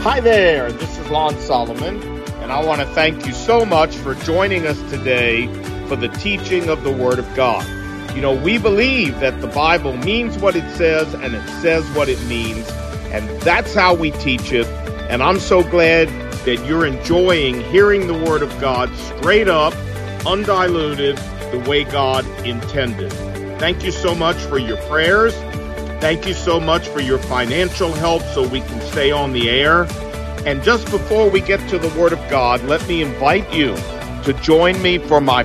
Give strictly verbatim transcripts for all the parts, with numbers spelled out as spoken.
Hi there, this is Lon Solomon, and I want to thank you so much for joining us today for the teaching of the Word of God. You know, we believe that the Bible means what it says, and it says what it means, and that's how we teach it, and I'm so glad that you're enjoying hearing the Word of God straight up, undiluted, the way God intended. Thank you so much for your prayers. Thank you so much for your financial help so we can stay on the air. And just before we get to the Word of God, let me invite you to join me for my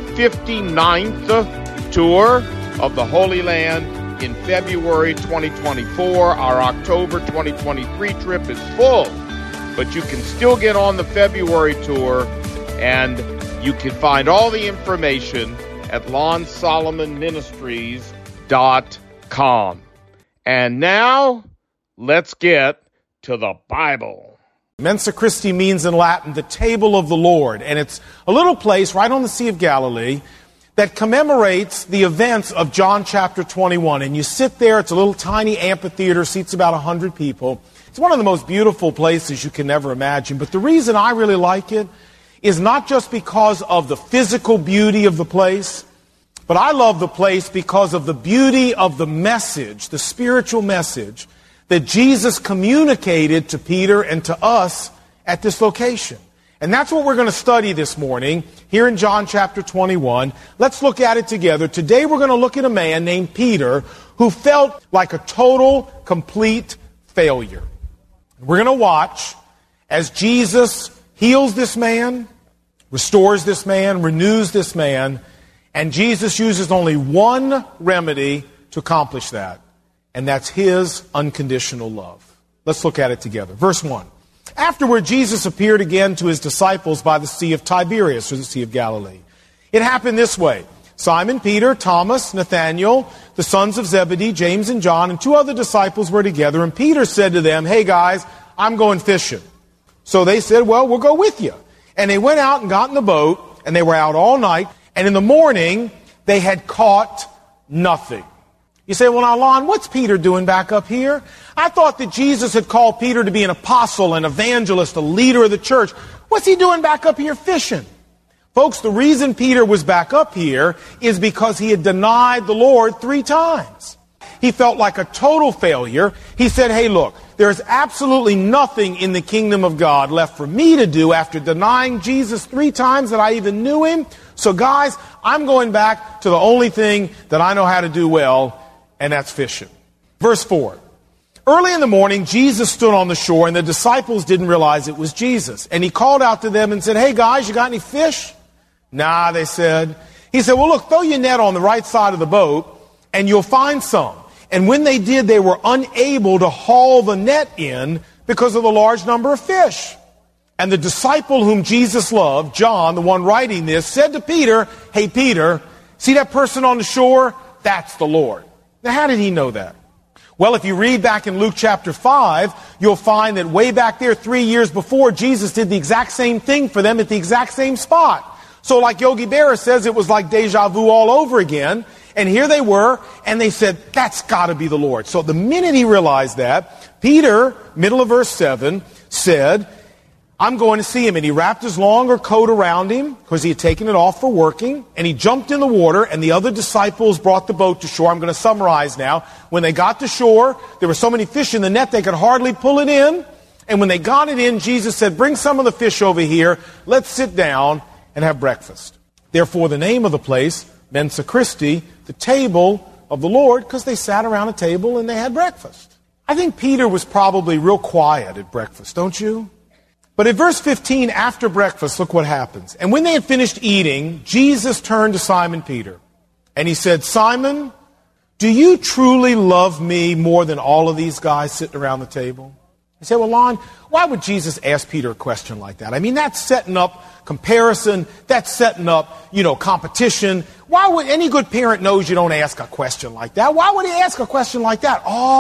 fifty-ninth tour of the Holy Land in February twenty twenty-four. Our October twenty twenty-three trip is full, but you can still get on the February tour, and you can find all the information at lon solomon ministries dot com. And now, let's get to the Bible. Mensa Christi means in Latin the table of the Lord, and it's a little place right on the Sea of Galilee that commemorates the events of John chapter twenty-one. And you sit there, it's a little tiny amphitheater, seats about one hundred people. It's one of the most beautiful places you can ever imagine. But the reason I really like it is not just because of the physical beauty of the place, but I love the place because of the beauty of the message, the spiritual message that Jesus communicated to Peter and to us at this location. And that's what we're going to study this morning here in John chapter twenty-one. Let's look at it together. Today we're going to look at a man named Peter who felt like a total, complete failure. We're going to watch as Jesus heals this man, restores this man, renews this man, and Jesus uses only one remedy to accomplish that, and that's His unconditional love. Let's look at it together. Verse one. Afterward, Jesus appeared again to His disciples by the Sea of Tiberias, or the Sea of Galilee. It happened this way. Simon Peter, Thomas, Nathanael, the sons of Zebedee, James and John, and two other disciples were together, and Peter said to them, "Hey guys, I'm going fishing." So they said, "Well, we'll go with you." And they went out and got in the boat, and they were out all night. And in the morning, they had caught nothing. You say, "Well, now, Lon, what's Peter doing back up here? I thought that Jesus had called Peter to be an apostle, an evangelist, a leader of the church. What's he doing back up here fishing?" Folks, the reason Peter was back up here is because he had denied the Lord three times. He felt like a total failure. He said, "Hey, look, there's absolutely nothing in the kingdom of God left for me to do after denying Jesus three times that I even knew Him. So guys, I'm going back to the only thing that I know how to do well, and that's fishing." Verse four. Early in the morning, Jesus stood on the shore, and the disciples didn't realize it was Jesus. And He called out to them and said, "Hey guys, you got any fish?" "Nah," they said. He said, "Well, look, throw your net on the right side of the boat, and you'll find some." And when they did, they were unable to haul the net in because of the large number of fish. And the disciple whom Jesus loved, John, the one writing this, said to Peter, "Hey, Peter, see that person on the shore? That's the Lord." Now, how did he know that? Well, if you read back in Luke chapter five, you'll find that way back there, three years before, Jesus did the exact same thing for them at the exact same spot. So like Yogi Berra says, it was like deja vu all over again. And here they were, and they said, "That's got to be the Lord." So the minute he realized that, Peter, middle of verse seven, said, "I'm going to see Him." And he wrapped his longer coat around him because he had taken it off for working. And he jumped in the water, and the other disciples brought the boat to shore. I'm going to summarize now. When they got to shore, there were so many fish in the net they could hardly pull it in. And when they got it in, Jesus said, "Bring some of the fish over here. Let's sit down and have breakfast." Therefore, the name of the place, Mensa Christi, the table of the Lord, because they sat around a table and they had breakfast. I think Peter was probably real quiet at breakfast, don't you? But in verse fifteen, after breakfast, look what happens. And when they had finished eating, Jesus turned to Simon Peter, and He said, "Simon, do you truly love me more than all of these guys sitting around the table?" You say, "Well, Lon, why would Jesus ask Peter a question like that? I mean, that's setting up comparison. That's setting up, you know, competition. Why would any good parent knows you don't ask a question like that? Why would he ask a question like that?"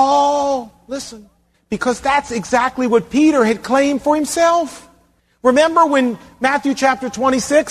Oh, listen. Because that's exactly what Peter had claimed for himself. Remember when Matthew chapter twenty-six,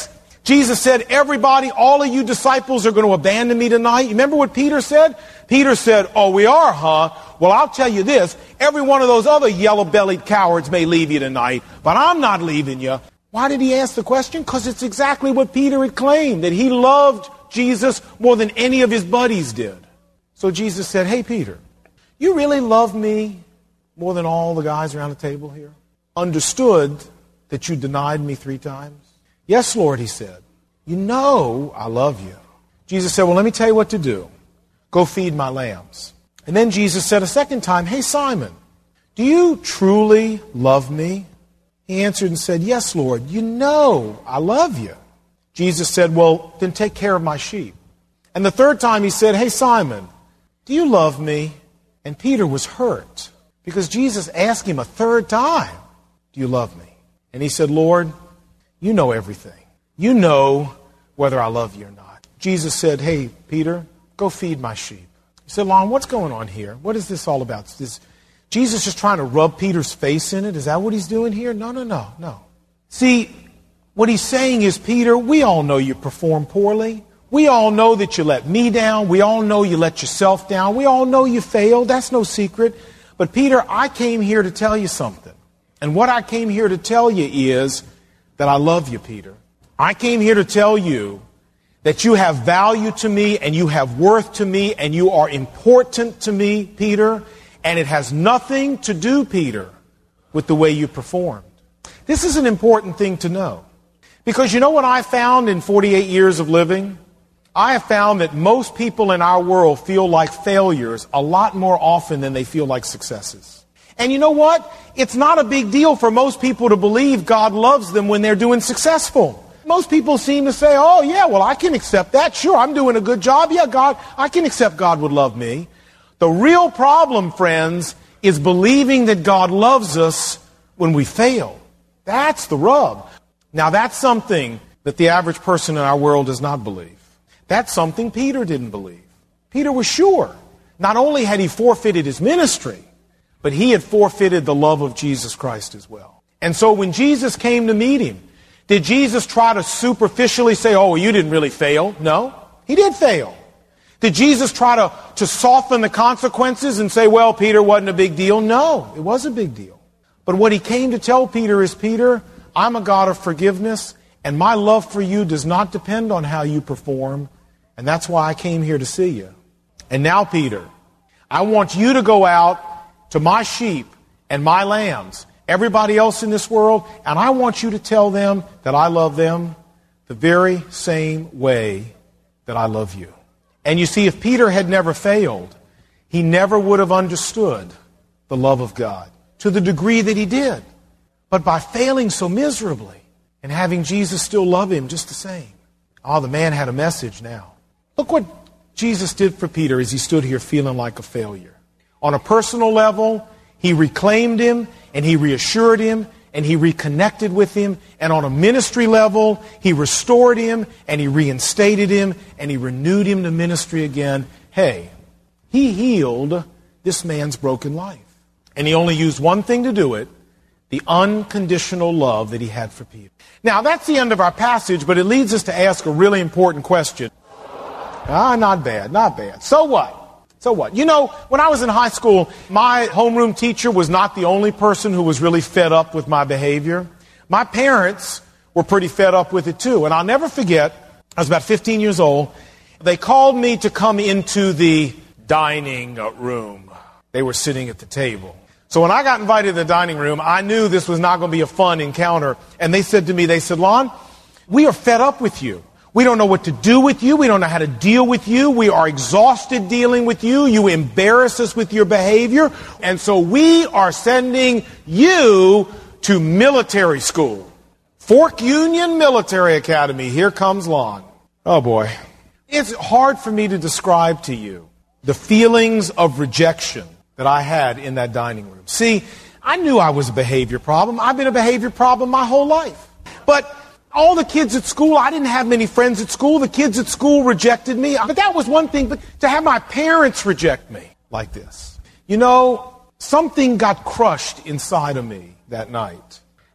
Jesus said, everybody, all of you disciples are going to abandon me tonight. You remember what Peter said? Peter said, oh, we are, huh? Well, I'll tell you this. Every one of those other yellow-bellied cowards may leave you tonight, but I'm not leaving you. Why did he ask the question? Because it's exactly what Peter had claimed, that he loved Jesus more than any of his buddies did. So Jesus said, hey, Peter, you really love me more than all the guys around the table here? Understood that you denied me three times? Yes, Lord, he said. You know I love you. Jesus said, well, let me tell you what to do. Go feed my lambs. And then Jesus said a second time, hey, Simon, do you truly love me? He answered and said, yes, Lord, you know I love you. Jesus said, well, then take care of my sheep. And the third time he said, hey, Simon, do you love me? And Peter was hurt because Jesus asked him a third time, do you love me? And he said, Lord, you know everything. You know whether I love you or not. Jesus said, hey, Peter, go feed my sheep. He said, Lon, what's going on here? What is this all about? Is Jesus just trying to rub Peter's face in it? Is that what he's doing here? No, no, no, no. See, what he's saying is, Peter, we all know you perform poorly. We all know that you let me down. We all know you let yourself down. We all know you failed. That's no secret. But Peter, I came here to tell you something. And what I came here to tell you is that I love you, Peter. I came here to tell you that you have value to me and you have worth to me and you are important to me, Peter. And it has nothing to do, Peter, with the way you performed. This is an important thing to know. Because you know what I found in forty-eight years of living? I have found that most people in our world feel like failures a lot more often than they feel like successes. And you know what? It's not a big deal for most people to believe God loves them when they're doing successful. Most people seem to say, oh, yeah, well, I can accept that. Sure, I'm doing a good job. Yeah, God, I can accept God would love me. The real problem, friends, is believing that God loves us when we fail. That's the rub. Now, that's something that the average person in our world does not believe. That's something Peter didn't believe. Peter was sure. Not only had he forfeited his ministry, but he had forfeited the love of Jesus Christ as well. And so when Jesus came to meet him, did Jesus try to superficially say, oh, you didn't really fail? No, he did fail. Did Jesus try to, to soften the consequences and say, well, Peter, wasn't a big deal? No, it was a big deal. But what he came to tell Peter is, Peter, I'm a God of forgiveness, and my love for you does not depend on how you perform, and that's why I came here to see you. And now, Peter, I want you to go out to my sheep and my lambs, everybody else in this world, and I want you to tell them that I love them the very same way that I love you. And you see, if Peter had never failed, he never would have understood the love of God to the degree that he did. But by failing so miserably and having Jesus still love him just the same, oh, the man had a message now. Look what Jesus did for Peter as he stood here feeling like a failure. On a personal level, he reclaimed him and he reassured him and he reconnected with him. And on a ministry level, he restored him and he reinstated him and he renewed him to ministry again. Hey, he healed this man's broken life. And he only used one thing to do it, the unconditional love that he had for Peter. Now, that's the end of our passage, but it leads us to ask a really important question. Ah, not bad, not bad. So what? So what? You know, when I was in high school, my homeroom teacher was not the only person who was really fed up with my behavior. My parents were pretty fed up with it too. And I'll never forget, I was about fifteen years old. They called me to come into the dining room. They were sitting at the table. So when I got invited to the dining room, I knew this was not going to be a fun encounter. And they said to me, they said, Lon, we are fed up with you. We don't know what to do with you. We don't know how to deal with you. We are exhausted dealing with you. You embarrass us with your behavior. And so we are sending you to military school. Fork Union Military Academy. Here comes Lon. Oh boy. It's hard for me to describe to you the feelings of rejection that I had in that dining room. See, I knew I was a behavior problem. I've been a behavior problem my whole life. But all the kids at school, I didn't have many friends at school. The kids at school rejected me. But that was one thing. But to have my parents reject me like this. You know, something got crushed inside of me that night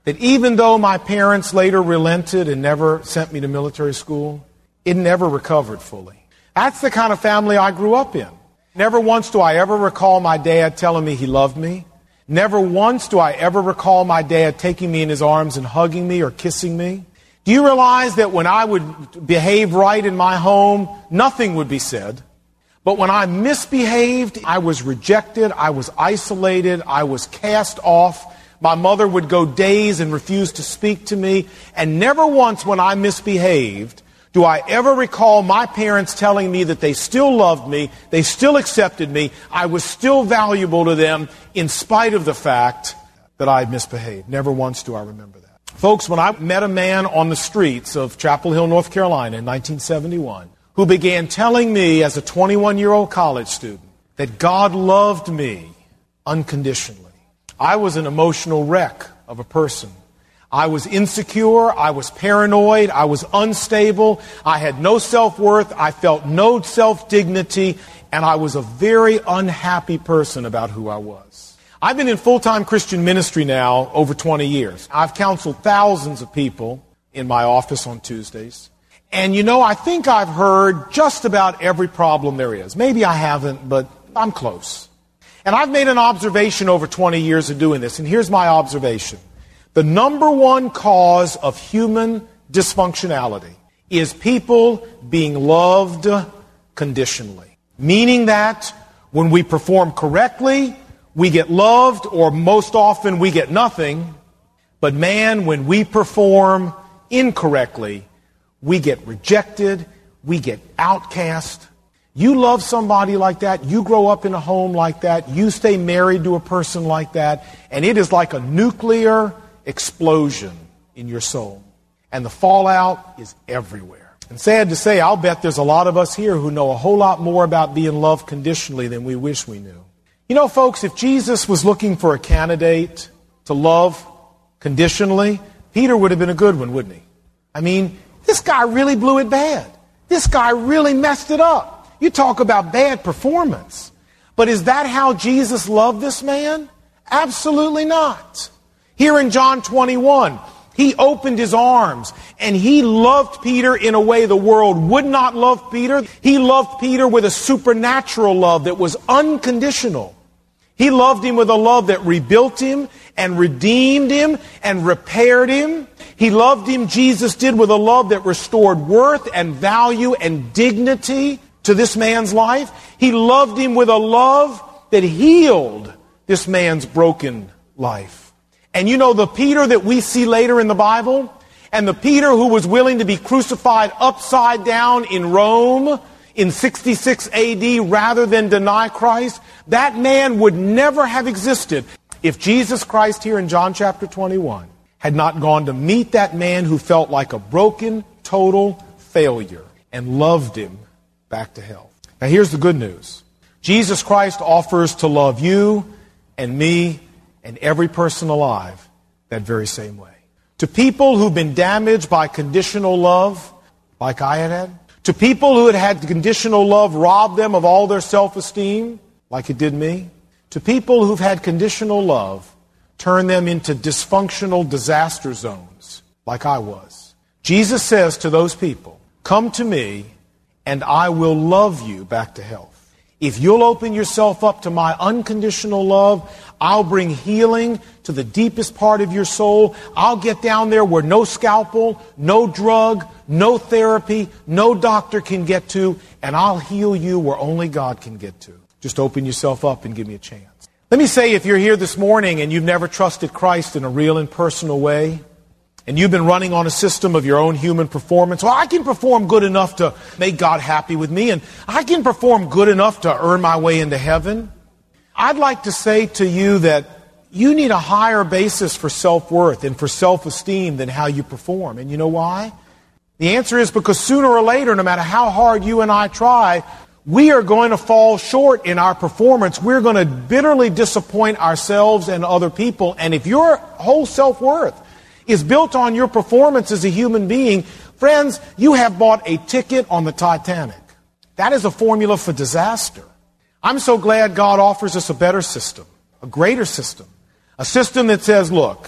that even though my parents later relented and never sent me to military school, it never recovered fully. That's the kind of family I grew up in. Never once do I ever recall my dad telling me he loved me. Never once do I ever recall my dad taking me in his arms and hugging me or kissing me. Do you realize that when I would behave right in my home, nothing would be said? But when I misbehaved, I was rejected, I was isolated, I was cast off. My mother would go days and refuse to speak to me. And never once when I misbehaved do I ever recall my parents telling me that they still loved me, they still accepted me, I was still valuable to them in spite of the fact that I had misbehaved. Never once do I remember that. Folks, when I met a man on the streets of Chapel Hill, North Carolina in nineteen seventy-one, who began telling me as a twenty-one-year-old college student that God loved me unconditionally, I was an emotional wreck of a person. I was insecure, I was paranoid, I was unstable, I had no self-worth, I felt no self-dignity, and I was a very unhappy person about who I was. I've been in full-time Christian ministry now over twenty years. I've counseled thousands of people in my office on Tuesdays. And you know, I think I've heard just about every problem there is. Maybe I haven't, but I'm close. And I've made an observation over twenty years of doing this, and here's my observation. The number one cause of human dysfunctionality is people being loved conditionally. Meaning that when we perform correctly, we get loved, or most often we get nothing. But man, when we perform incorrectly, we get rejected, we get outcast. You love somebody like that, you grow up in a home like that, you stay married to a person like that, and it is like a nuclear explosion in your soul. And the fallout is everywhere. And sad to say, I'll bet there's a lot of us here who know a whole lot more about being loved conditionally than we wish we knew. You know, folks, if Jesus was looking for a candidate to love conditionally, Peter would have been a good one, wouldn't he? I mean, this guy really blew it bad. This guy really messed it up. You talk about bad performance. But is that how Jesus loved this man? Absolutely not. Here in John twenty-one, he opened his arms and he loved Peter in a way the world would not love Peter. He loved Peter with a supernatural love that was unconditional. He loved him with a love that rebuilt him and redeemed him and repaired him. He loved him, Jesus did, with a love that restored worth and value and dignity to this man's life. He loved him with a love that healed this man's broken life. And you know, the Peter that we see later in the Bible, and the Peter who was willing to be crucified upside down in Rome in sixty-six A D rather than deny Christ, that man would never have existed if Jesus Christ here in John chapter twenty-one had not gone to meet that man who felt like a broken, total failure and loved him back to health. Now here's the good news. Jesus Christ offers to love you and me and every person alive that very same way. To people who've been damaged by conditional love, like I had had, to people who had had conditional love rob them of all their self-esteem, like it did me, to people who've had conditional love turn them into dysfunctional disaster zones, like I was. Jesus says to those people, come to me and I will love you back to health. If you'll open yourself up to my unconditional love, I'll bring healing to the deepest part of your soul. I'll get down there where no scalpel, no drug, no therapy, no doctor can get to, and I'll heal you where only God can get to. Just open yourself up and give me a chance. Let me say, if you're here this morning and you've never trusted Christ in a real and personal way, and you've been running on a system of your own human performance, well, I can perform good enough to make God happy with me, and I can perform good enough to earn my way into heaven. I'd like to say to you that you need a higher basis for self-worth and for self-esteem than how you perform. And you know why? The answer is because sooner or later, no matter how hard you and I try, we are going to fall short in our performance. We're going to bitterly disappoint ourselves and other people. And if your whole self-worth is built on your performance as a human being, friends, you have bought a ticket on the Titanic. That is a formula for disaster. I'm so glad God offers us a better system, a greater system, a system that says, look,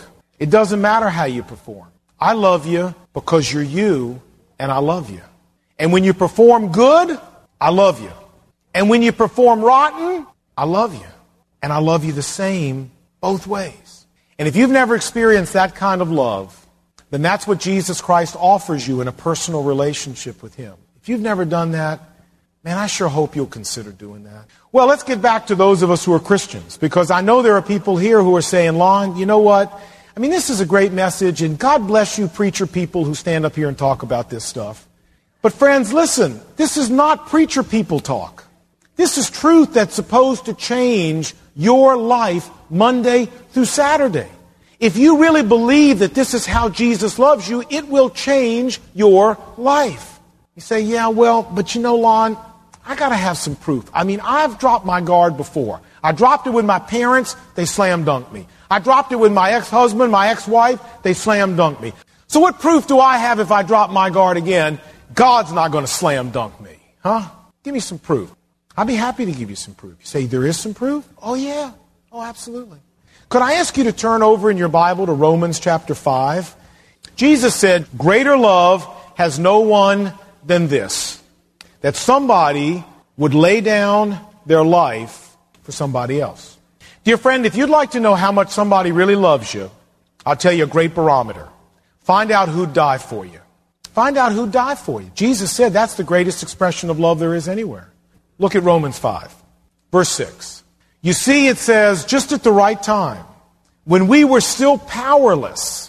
It doesn't matter how you perform. I love you because you're you, and I love you. And when you perform good, I love you. And when you perform rotten, I love you. And I love you the same both ways. And if you've never experienced that kind of love, then that's what Jesus Christ offers you in a personal relationship with Him. If you've never done that, man, I sure hope you'll consider doing that. Well, let's get back to those of us who are Christians, because I know there are people here who are saying, Lon, you know what? I mean, this is a great message, and God bless you preacher people who stand up here and talk about this stuff. But friends, listen, this is not preacher people talk. This is truth that's supposed to change your life Monday through Saturday. If you really believe that this is how Jesus loves you, it will change your life. You say, yeah, well, but you know, Lon, I got to have some proof. I mean, I've dropped my guard before. I dropped it with my parents, they slam dunked me. I dropped it with my ex-husband, my ex-wife, they slam dunked me. So what proof do I have if I drop my guard again? God's not going to slam dunk me. Huh? Give me some proof. I'd be happy to give you some proof. You say, there is some proof? Oh, yeah. Oh, absolutely. Could I ask you to turn over in your Bible to Romans chapter five? Jesus said, greater love has no one than this, that somebody would lay down their life for somebody else. Dear friend, if you'd like to know how much somebody really loves you, I'll tell you a great barometer. Find out who'd die for you. Find out who'd die for you. Jesus said that's the greatest expression of love there is anywhere. Look at Romans five, verse six. You see, it says, just at the right time, when we were still powerless,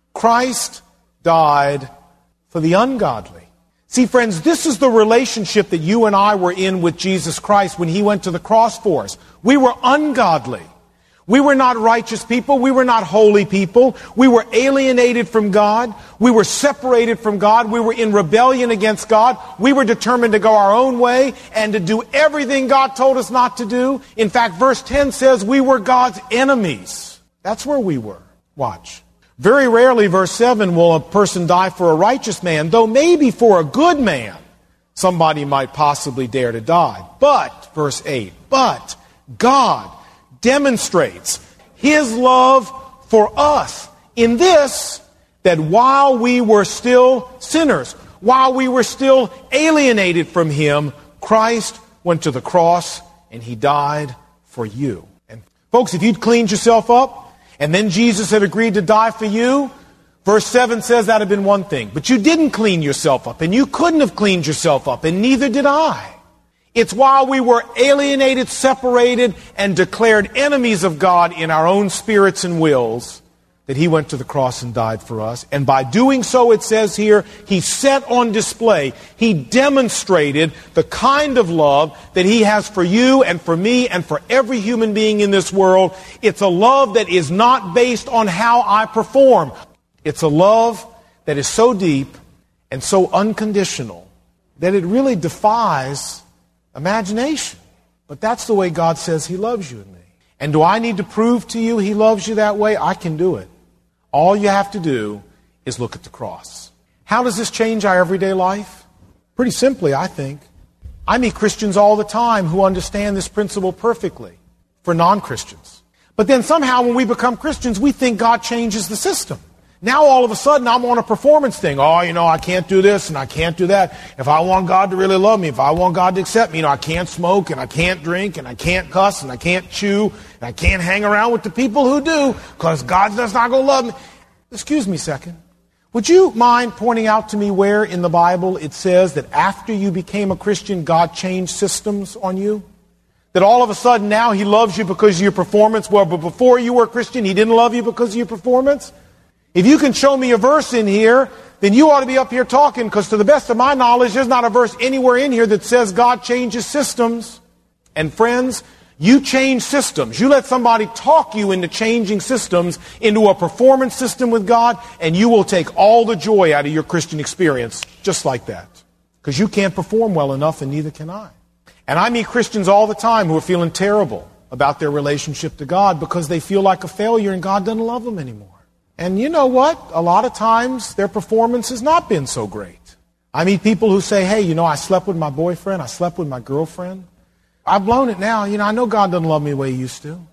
Christ died for the ungodly. See, friends, this is the relationship that you and I were in with Jesus Christ when He went to the cross for us. We were ungodly. We were not righteous people. We were not holy people. We were alienated from God. We were separated from God. We were in rebellion against God. We were determined to go our own way and to do everything God told us not to do. In fact, verse ten says we were God's enemies. That's where we were. Watch. Very rarely, verse seven, will a person die for a righteous man, though maybe for a good man somebody might possibly dare to die. But, verse eight, but God demonstrates His love for us in this, that while we were still sinners, while we were still alienated from Him, Christ went to the cross and He died for you. And folks, if you'd cleaned yourself up, and then Jesus had agreed to die for you, verse seven says that had been one thing. But you didn't clean yourself up, and you couldn't have cleaned yourself up, and neither did I. It's while we were alienated, separated, and declared enemies of God in our own spirits and wills that He went to the cross and died for us. And by doing so, it says here, He set on display, He demonstrated the kind of love that He has for you and for me and for every human being in this world. It's a love that is not based on how I perform. It's a love that is so deep and so unconditional that it really defies imagination. But that's the way God says He loves you and me. And do I need to prove to you He loves you that way? I can do it. All you have to do is look at the cross. How does this change our everyday life? Pretty simply, I think. I meet Christians all the time who understand this principle perfectly for non-Christians. But then somehow when we become Christians, we think God changes the system. Now all of a sudden I'm on a performance thing. Oh, you know, I can't do this and I can't do that. If I want God to really love me, if I want God to accept me, you know, I can't smoke and I can't drink and I can't cuss and I can't chew and I can't hang around with the people who do because God's just not going to love me. Excuse me a second. Would you mind pointing out to me where in the Bible it says that after you became a Christian, God changed systems on you? That all of a sudden now He loves you because of your performance? Well, but before you were a Christian, He didn't love you because of your performance? If you can show me a verse in here, then you ought to be up here talking, because to the best of my knowledge, there's not a verse anywhere in here that says God changes systems. And friends, you change systems. You let somebody talk you into changing systems into a performance system with God, and you will take all the joy out of your Christian experience just like that. Because you can't perform well enough, and neither can I. And I meet Christians all the time who are feeling terrible about their relationship to God because they feel like a failure and God doesn't love them anymore. And you know what? A lot of times their performance has not been so great. I meet people who say, hey, you know, I slept with my boyfriend. I slept with my girlfriend. I've blown it now. You know, I know God doesn't love me the way He used to.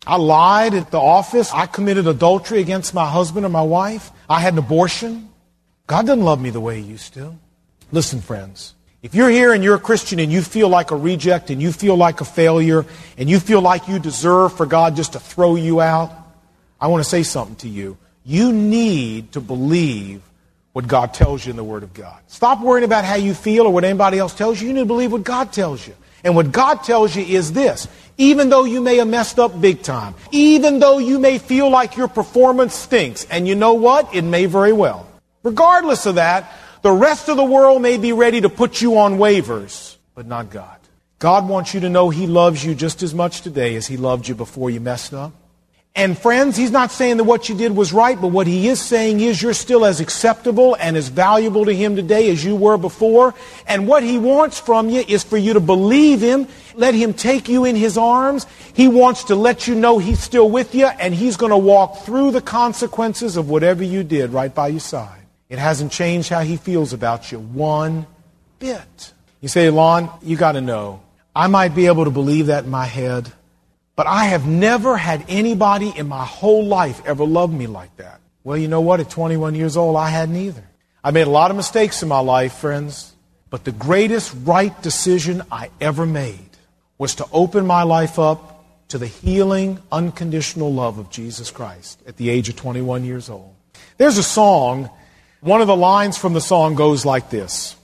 I lied at the office. I committed adultery against my husband or my wife. I had an abortion. God doesn't love me the way He used to. Listen, friends, if you're here and you're a Christian and you feel like a reject and you feel like a failure and you feel like you deserve for God just to throw you out, I want to say something to you. You need to believe what God tells you in the Word of God. Stop worrying about how you feel or what anybody else tells you. You need to believe what God tells you. And what God tells you is this: even though you may have messed up big time, even though you may feel like your performance stinks, and you know what? It may very well. Regardless of that, the rest of the world may be ready to put you on waivers, but not God. God wants you to know He loves you just as much today as He loved you before you messed up. And friends, He's not saying that what you did was right, but what He is saying is you're still as acceptable and as valuable to Him today as you were before. And what He wants from you is for you to believe Him, let Him take you in His arms. He wants to let you know He's still with you, and He's going to walk through the consequences of whatever you did right by your side. It hasn't changed how He feels about you one bit. You say, Lon, you got to know, I might be able to believe that in my head, but I have never had anybody in my whole life ever love me like that. Well, you know what? At twenty-one years old, I hadn't either. I made a lot of mistakes in my life, friends, but the greatest right decision I ever made was to open my life up to the healing, unconditional love of Jesus Christ at the age of twenty-one years old. There's a song, one of the lines from the song goes like this: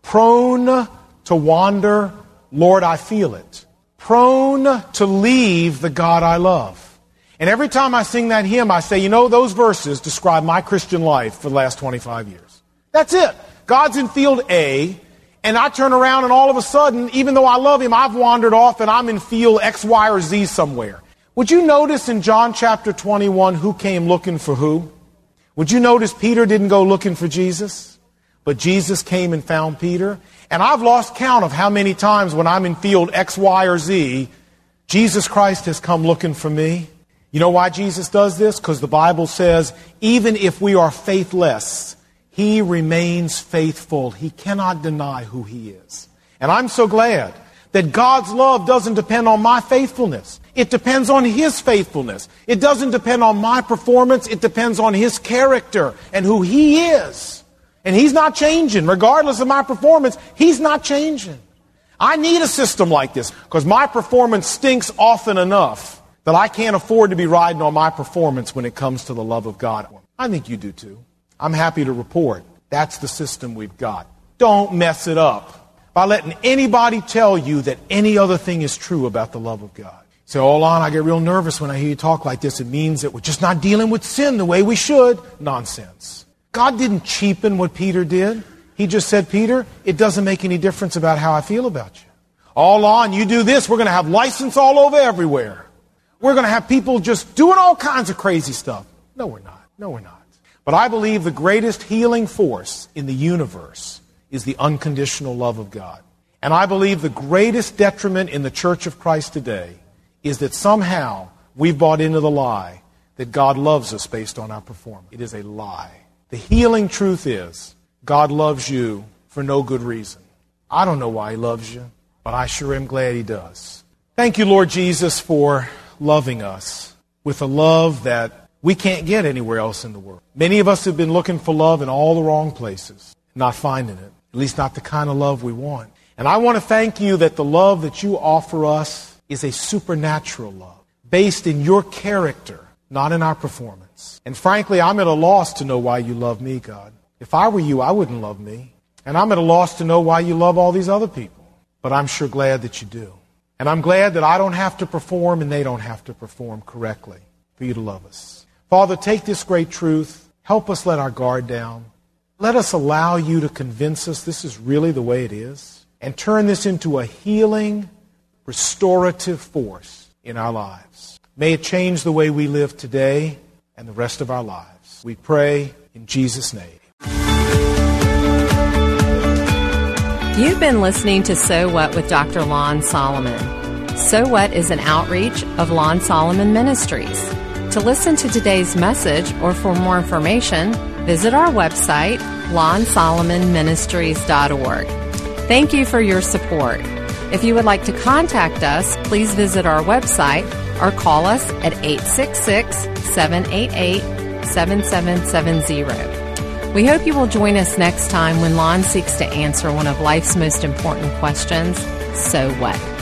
prone to wander, Lord, I feel it. Prone to leave the God I love. And every time I sing that hymn, I say, you know, those verses describe my Christian life for the last twenty-five years. That's it. God's in field A, and I turn around and all of a sudden, even though I love Him, I've wandered off and I'm in field X, Y, or Z somewhere. Would you notice in John chapter twenty-one who came looking for who? Would you notice Peter didn't go looking for Jesus, but Jesus came and found Peter? And I've lost count of how many times when I'm in field X, Y, or Z, Jesus Christ has come looking for me. You know why Jesus does this? Because the Bible says, even if we are faithless, He remains faithful. He cannot deny who He is. And I'm so glad that God's love doesn't depend on my faithfulness. It depends on His faithfulness. It doesn't depend on my performance. It depends on His character and who He is. And He's not changing. Regardless of my performance, He's not changing. I need a system like this because my performance stinks often enough that I can't afford to be riding on my performance when it comes to the love of God. I think you do too. I'm happy to report that's the system we've got. Don't mess it up by letting anybody tell you that any other thing is true about the love of God. So, hold on, I get real nervous when I hear you talk like this. It means that we're just not dealing with sin the way we should. Nonsense. God didn't cheapen what Peter did. He just said, Peter, it doesn't make any difference about how I feel about you. All on, you do this, we're going to have license all over everywhere. We're going to have people just doing all kinds of crazy stuff. No, we're not. No, we're not. But I believe the greatest healing force in the universe is the unconditional love of God. And I believe the greatest detriment in the Church of Christ today is that somehow we've bought into the lie that God loves us based on our performance. It is a lie. The healing truth is, God loves you for no good reason. I don't know why He loves you, but I sure am glad He does. Thank you, Lord Jesus, for loving us with a love that we can't get anywhere else in the world. Many of us have been looking for love in all the wrong places, not finding it, at least not the kind of love we want. And I want to thank You that the love that You offer us is a supernatural love, based in Your character, not in our performance. And frankly, I'm at a loss to know why You love me, God. If I were You, I wouldn't love me. And I'm at a loss to know why You love all these other people. But I'm sure glad that You do. And I'm glad that I don't have to perform and they don't have to perform correctly for You to love us. Father, take this great truth. Help us let our guard down. Let us allow You to convince us this is really the way it is. And turn this into a healing, restorative force in our lives. May it change the way we live today and the rest of our lives. We pray in Jesus' name. You've been listening to So What with Doctor Lon Solomon. So What is an outreach of Lon Solomon Ministries. To listen to today's message or for more information, visit our website, lon solomon ministries dot org. Thank you for your support. If you would like to contact us, please visit our website, or call us at eight six six, seven eight eight, seven seven seven zero. We hope you will join us next time when Lon seeks to answer one of life's most important questions, so what?